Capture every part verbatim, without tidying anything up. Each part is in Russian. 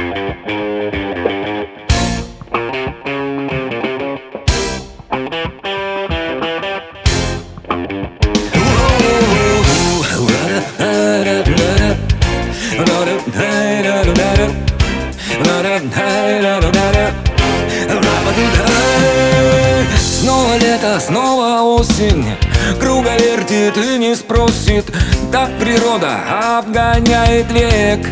Снова лето, снова осень, круговертит и не спросит. Так природа обгоняет век.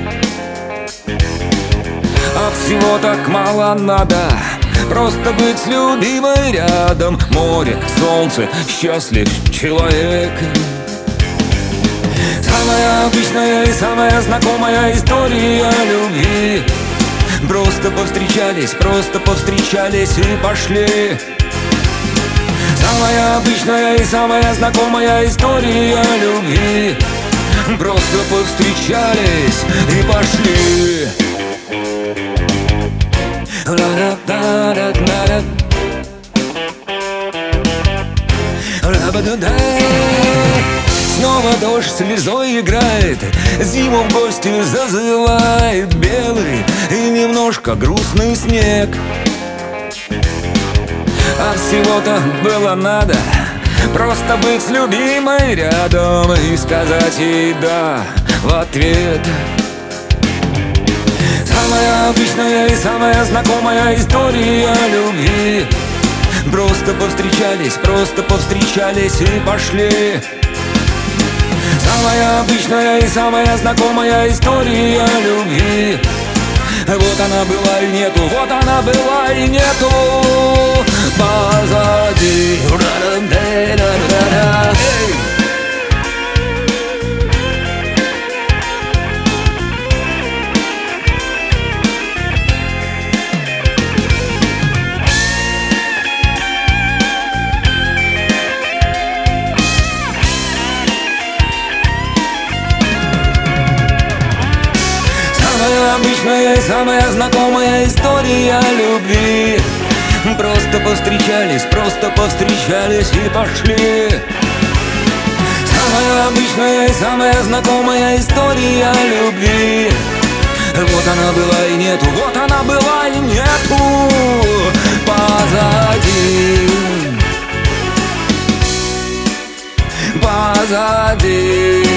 А всего так мало надо, просто быть с любимой рядом. Море, солнце, счастлив человек. Самая обычная и самая знакомая история любви. Просто повстречались, просто повстречались и пошли. Самая обычная и самая знакомая история любви. Просто повстречались и пошли. Снова дождь слезой играет, зиму в гости зазывает белый и немножко грустный снег. А всего-то было надо просто быть с любимой рядом и сказать ей «да» в ответ. Самая обычная и самая знакомая история любви. Просто повстречались, просто повстречались и пошли. Самая обычная и самая знакомая история любви. Вот она была и нету, вот она была и нету позади. Самая обычная и самая знакомая история любви. Просто повстречались, просто повстречались и пошли. Самая обычная и самая знакомая история любви. Вот она была и нету, вот она была и нету позади. Позади.